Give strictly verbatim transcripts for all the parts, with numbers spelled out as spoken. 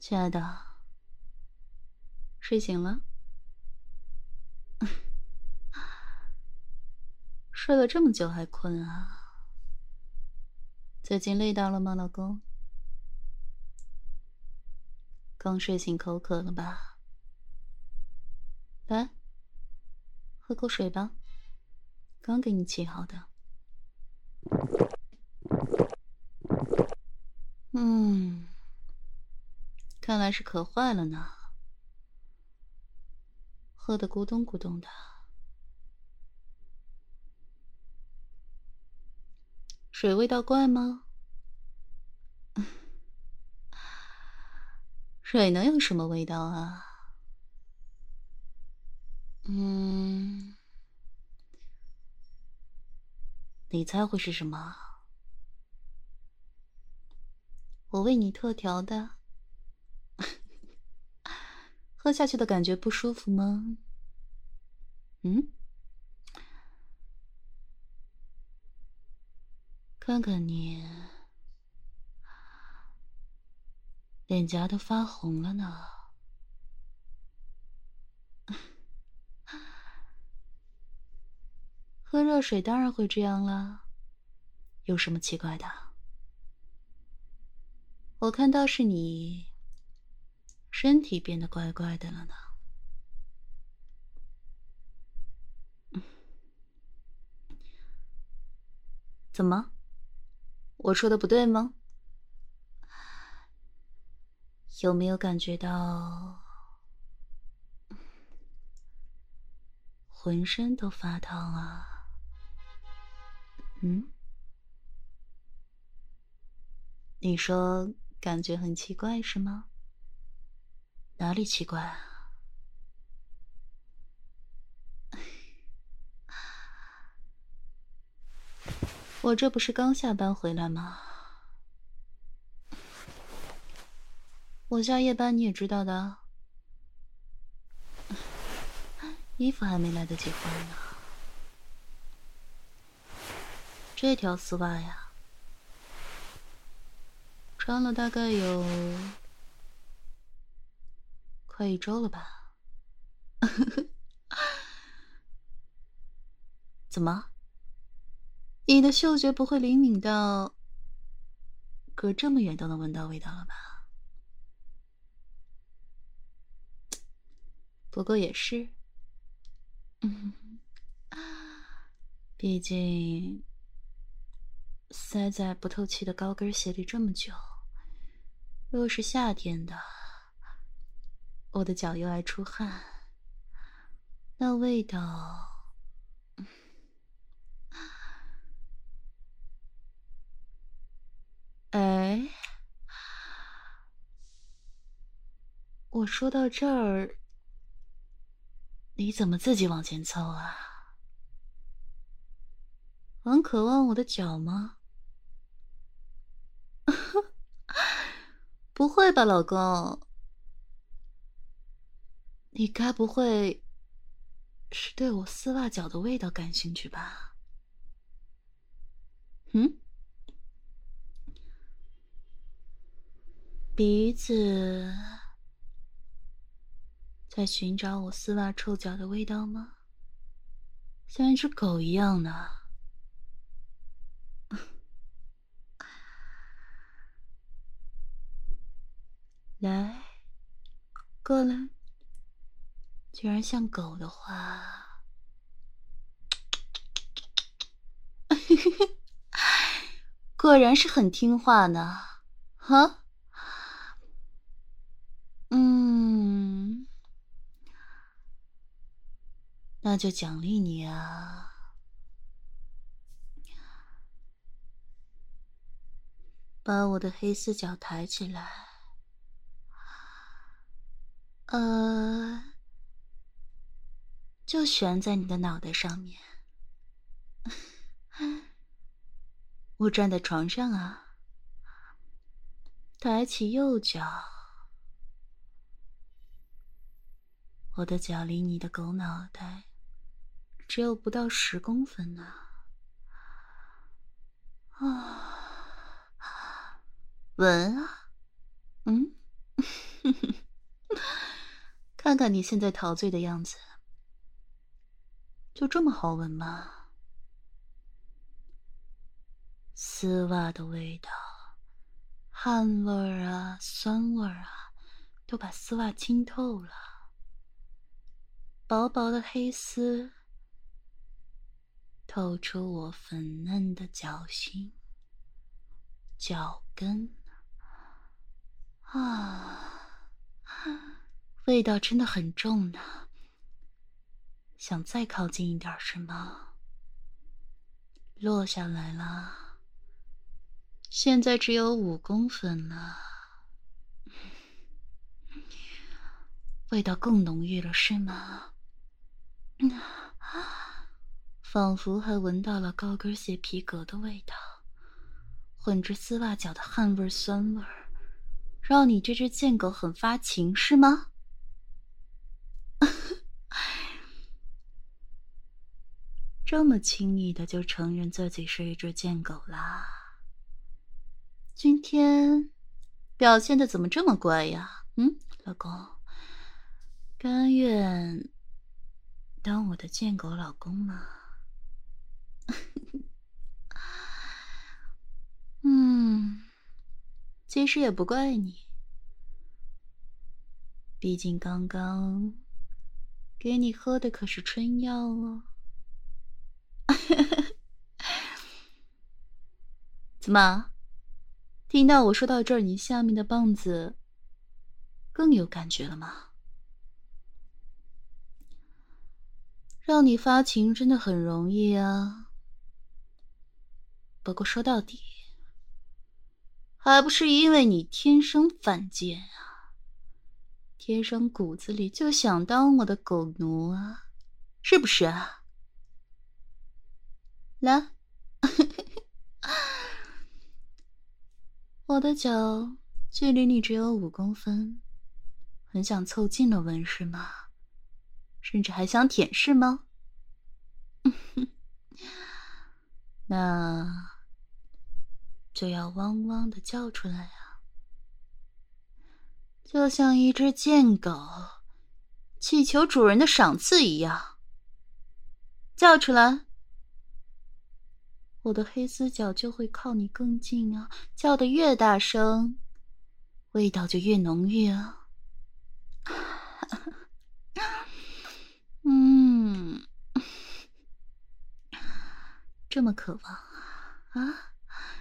亲爱的，睡醒了？睡了这么久还困啊？最近累到了吗，老公？刚睡醒口渴了吧？来，喝口水吧，刚给你沏好的。嗯，看来是渴坏了呢，喝得咕咚咕咚的。水味道怪吗？水能有什么味道啊？嗯，你猜会是什么？我为你特调的。喝下去的感觉不舒服吗？嗯？看看你，脸颊都发红了呢。喝热水当然会这样啦，有什么奇怪的？我看到是你身体变得怪怪的了呢。怎么？我说的不对吗？有没有感觉到浑身都发烫啊？嗯？你说感觉很奇怪是吗？哪里奇怪啊？我这不是刚下班回来吗？我下夜班你也知道的，衣服还没来得及换呢。这条丝袜呀，穿了大概有快一周了吧？怎么？你的嗅觉不会灵敏到隔这么远都能闻到味道了吧？不过也是，嗯，毕竟塞在不透气的高跟鞋里这么久，又是夏天的，我的脚又爱出汗，那味道，哎，我说到这儿，你怎么自己往前凑啊？很渴望我的脚吗？不会吧，老公？你该不会是对我丝袜脚的味道感兴趣吧？嗯？鼻子在寻找我丝袜臭脚的味道吗？像一只狗一样呢。来，过来。既然像狗的话，果然是很听话呢。哈？嗯，那就奖励你啊。把我的黑丝脚抬起来，呃，就悬在你的脑袋上面。我站在床上啊，抬起右脚，我的脚离你的狗脑袋只有不到十公分呢。啊，闻啊，嗯。 看看你现在陶醉的样子，就这么好闻吗？丝袜的味道，汗味儿啊，酸味儿啊，都把丝袜浸透了。薄薄的黑丝透出我粉嫩的脚心、脚跟啊，味道真的很重呢。想再靠近一点是吗？落下来了，现在只有五公分了，味道更浓郁了是吗？仿佛还闻到了高跟鞋皮革的味道，混着丝袜脚的汗味酸味儿，让你这只贱狗很发情是吗？这么轻易的就承认自己是一只贱狗啦？今天表现的怎么这么乖呀？嗯，老公，甘愿当我的贱狗老公吗？嗯，其实也不怪你，毕竟刚刚给你喝的可是春药哦。怎么？听到我说到这儿，你下面的棒子更有感觉了吗？让你发情真的很容易啊，不过说到底，还不是因为你天生犯贱啊，天生骨子里就想当我的狗奴啊，是不是啊？来，我的脚距离你只有五公分，很想凑近了闻是吗？甚至还想舔是吗？那就要汪汪的叫出来啊，就像一只贱狗祈求主人的赏赐一样，叫出来，我的黑丝脚就会靠你更近啊，叫得越大声，味道就越浓郁啊。嗯，这么渴望啊，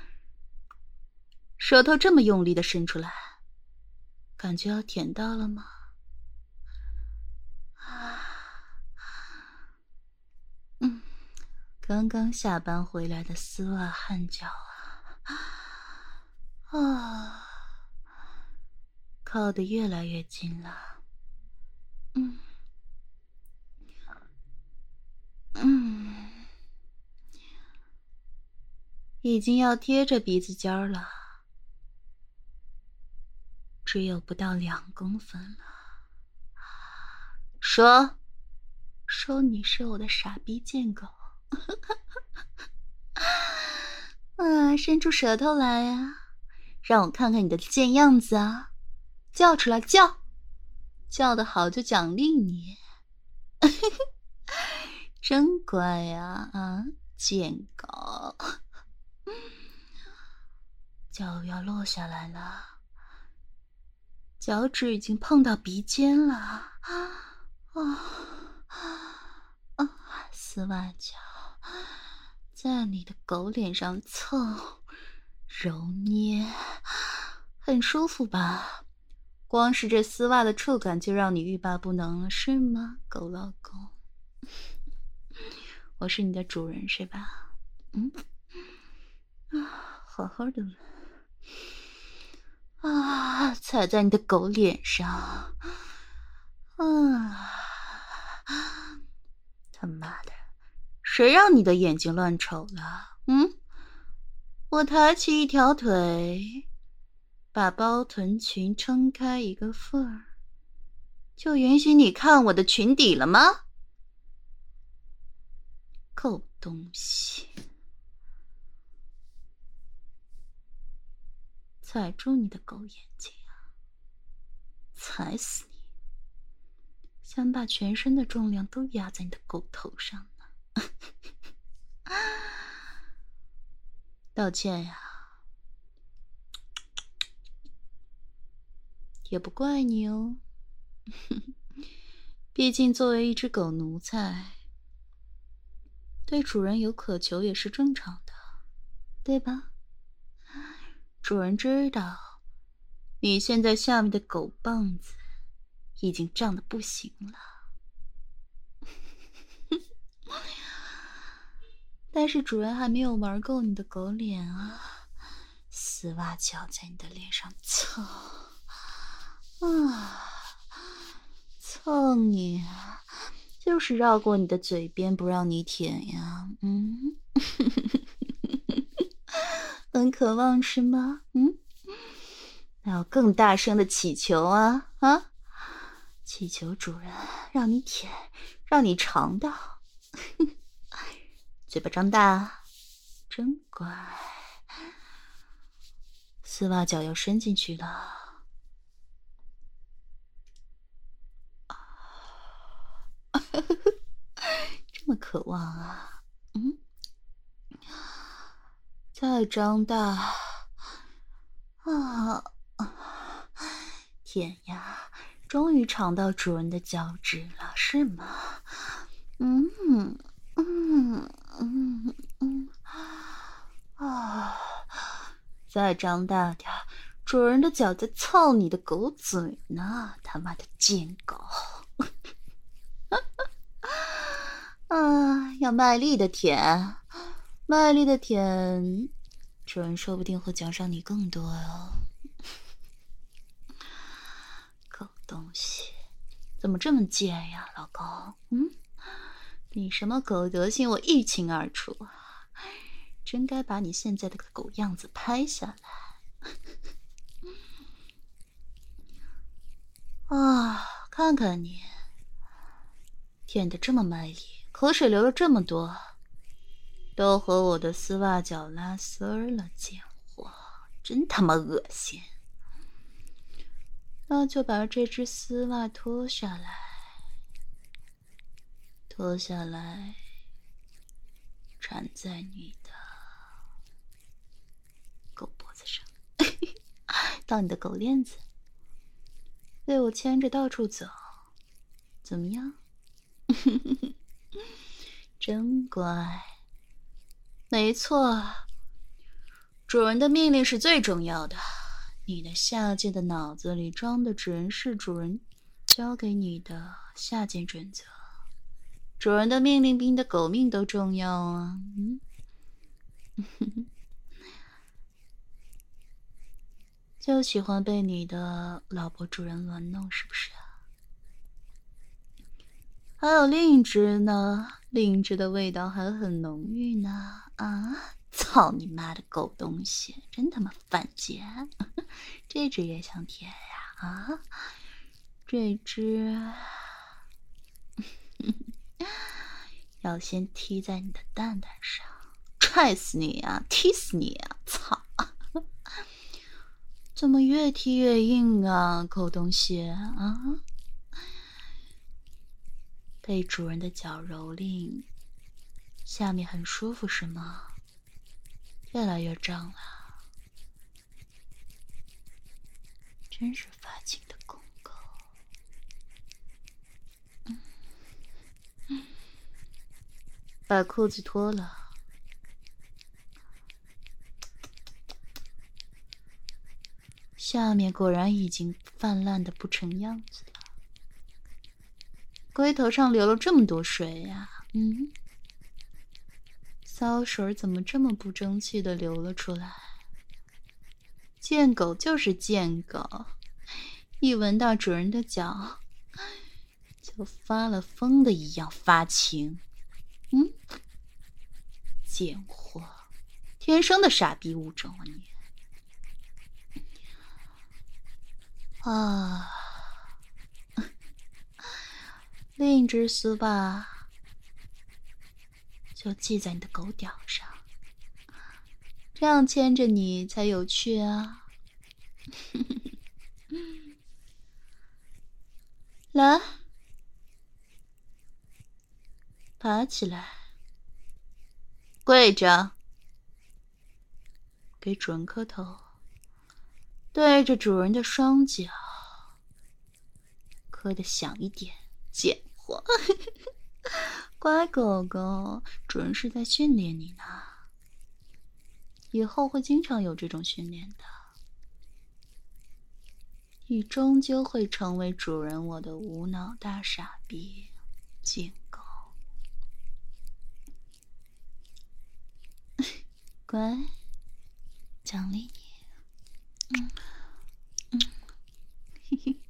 舌头这么用力的伸出来，感觉要舔到了吗？啊，嗯，刚刚下班回来的丝袜汗脚啊，啊，靠得越来越近了。嗯嗯，已经要贴着鼻子尖儿了，只有不到两公分了。说，说你是我的傻逼贱狗。啊，伸出舌头来啊，让我看看你的贱样子啊！叫出来，叫，叫得好就奖励你。真乖呀，啊，贱狗！脚要落下来了，脚趾已经碰到鼻尖了。啊啊！丝袜脚在你的狗脸上蹭、揉捏，很舒服吧？光是这丝袜的触感就让你欲罢不能了，是吗，狗老公？我是你的主人是吧？嗯，啊，好好的啊，踩在你的狗脸上，啊，他妈的，谁让你的眼睛乱瞅了？嗯，我抬起一条腿，把包臀裙撑开一个缝儿，就允许你看我的裙底了吗？狗东西！踩住你的狗眼睛啊！ 踩死你！想把全身的重量都压在你的狗头上呢。道歉呀，也不怪你哦。毕竟作为一只狗奴才，对主人有渴求也是正常的，对吧？主人知道你现在下面的狗棒子已经胀得不行了，但是主人还没有玩够你的狗脸啊！丝袜脚在你的脸上蹭啊，蹭你，就是绕过你的嘴边不让你舔呀。嗯，很渴望是吗？嗯，那要更大声的祈求啊啊！祈求主人让你舔，让你尝到。嘴巴张大，真乖。丝袜脚要伸进去了。这么渴望啊。嗯，再张大啊！舔呀，终于尝到主人的脚趾了，是吗？嗯嗯嗯嗯啊！再张大点，主人的脚在操你的狗嘴呢！他妈的贱狗！啊，要卖力的舔，卖力的舔，主人说不定会奖赏你更多哦。狗东西，怎么这么贱呀，老公？嗯，你什么狗德行我一清二楚，真该把你现在的狗样子拍下来。啊，看看你，舔得这么卖力，口水流了这么多，都和我的丝袜脚拉丝儿了，贱货，真他妈恶心！那就把这只丝袜脱下来，脱下来，缠在你的狗脖子上，当你的狗链子，被我牵着到处走，怎么样？真乖。没错，主人的命令是最重要的。你的下贱的脑子里装的只能是主人交给你的下贱准则。主人的命令比你的狗命都重要啊！嗯，就喜欢被你的老婆主人玩弄，是不是啊？还有另一只呢，另一只的味道还很浓郁呢！啊！操你妈的狗东西，真他妈犯贱！这只也想舔呀？啊，这只要先踢在你的蛋蛋上，踹死你啊！踢死你啊！操！怎么越踢越硬啊，狗东西啊！被主人的脚蹂躏，下面很舒服是吗？越来越胀了，真是发情的公狗。嗯嗯，把裤子脱了，下面果然已经泛滥的不成样子了。龟头上流了这么多水呀、啊，嗯。骚水怎么这么不争气的流了出来？贱狗就是贱狗，一闻到主人的脚，就发了疯的一样发情。嗯，贱货，天生的傻逼物种啊你！啊，另一只丝袜就系在你的狗屌上，这样牵着你才有趣啊！ 来，爬起来，跪着，给主人磕头，对着主人的双脚，磕得响一点，贱货。乖狗狗，主人是在训练你呢，以后会经常有这种训练的。你终究会成为主人我的无脑大傻逼，贱狗。乖，奖励你。嗯嗯，嘿嘿。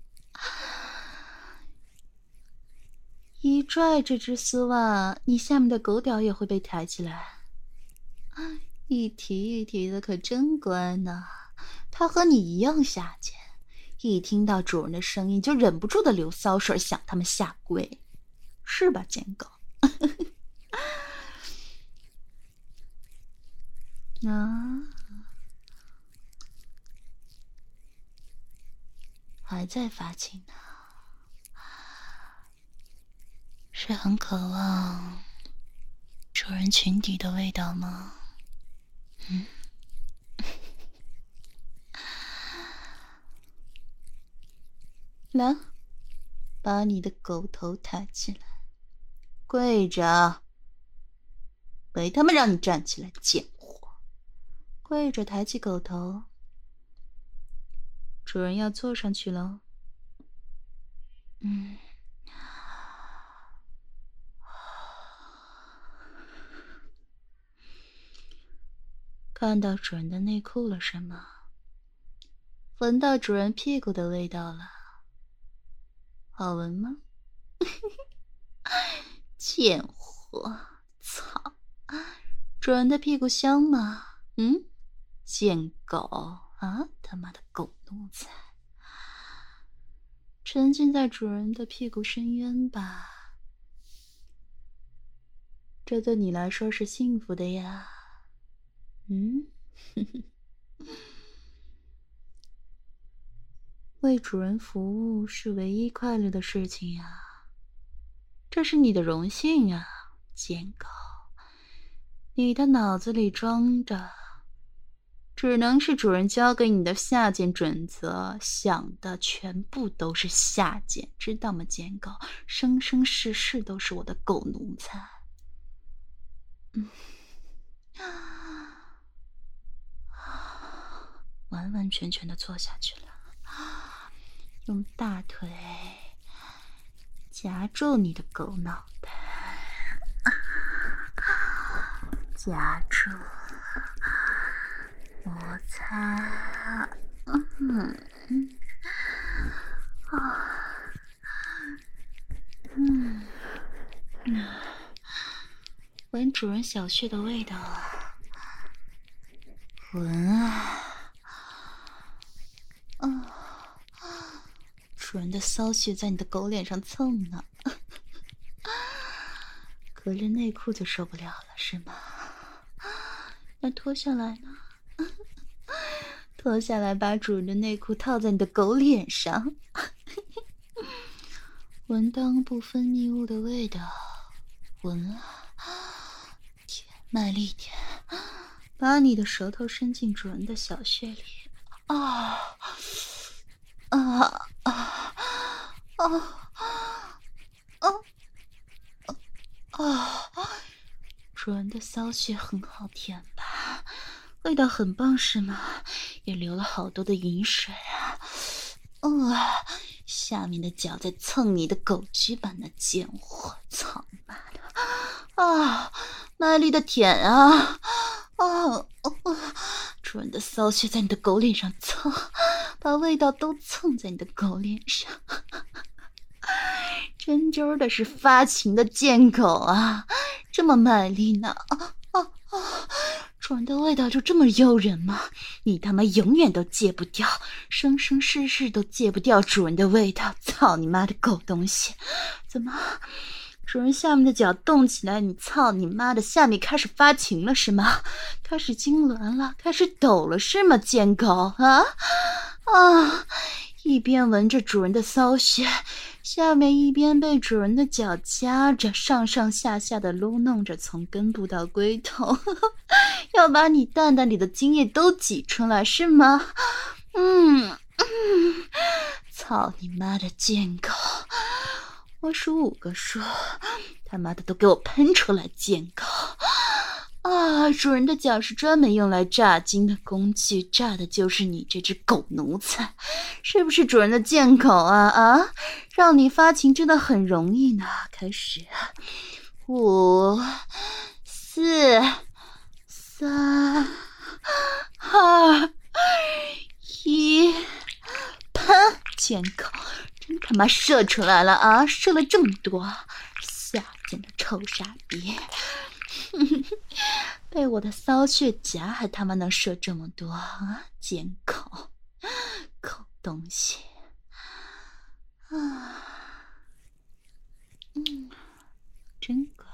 一拽这只丝袜，你下面的狗屌也会被抬起来。一提一提的，可真乖呢。它和你一样下贱，一听到主人的声音就忍不住的流骚水，想他们下跪，是吧，贱狗？啊，还在发情呢，是很渴望主人裙底的味道吗？嗯。来，把你的狗头抬起来，跪着，没他妈让你站起来，贱货！跪着抬起狗头，主人要坐上去喽。嗯，看到主人的内裤了是吗？闻到主人屁股的味道了，好闻吗？贱货，操！主人的屁股香吗？嗯，贱狗啊，他妈的狗奴才！沉浸在主人的屁股深渊吧，这对你来说是幸福的呀。嗯，为主人服务是唯一快乐的事情呀，这是你的荣幸啊，贱狗！你的脑子里装的只能是主人教给你的下贱准则，想的全部都是下贱，知道吗，贱狗？生生世世都是我的狗奴才。嗯，完完全全的坐下去了，用大腿夹住你的狗脑袋，夹住，摩擦，嗯嗯啊，嗯嗯，闻主人小穴的味道啊，闻啊，啊。主人的骚穴在你的狗脸上蹭呢，隔着内裤就受不了了是吗？那脱下来呢？脱下来把主人的内裤套在你的狗脸上，闻裆部分泌物的味道，闻啊，舔，卖力点，把你的舌头伸进主人的小穴里，啊啊啊啊啊啊！主人的骚穴很好舔吧？味道很棒是吗？也流了好多的饮水啊！嗯啊，下面的脚在蹭你的狗居般的贱货，操你妈的！啊，卖力的舔啊！啊啊！主人的骚穴在你的狗脸上蹭，把味道都蹭在你的狗脸上。真真的是发情的贱狗啊，这么卖力呢！啊啊啊！主人的味道就这么诱人吗？你他妈永远都戒不掉，生生世世都戒不掉主人的味道！操你妈的狗东西！怎么，主人下面的脚动起来，你操你妈的下面开始发情了是吗？开始痉挛了，开始抖了是吗？贱狗啊啊！ 一边闻着主人的骚血，下面一边被主人的脚夹着，上上下下的撸弄着，从根部到龟头，要把你蛋蛋里的精液都挤出来是吗？嗯嗯，操你妈的贱狗！我数五个数，他妈的都给我喷出来，贱狗！啊，主人的脚是专门用来榨精的工具，榨的就是你这只狗奴才，是不是主人的贱狗啊啊？让你发情真的很容易呢。开始，五、四、三、二、一，喷！贱狗，真他妈射出来了啊！射了这么多，下贱的臭傻逼！被我的骚血夹还他妈能射这么多啊！贱狗，狗东西啊！嗯，真乖。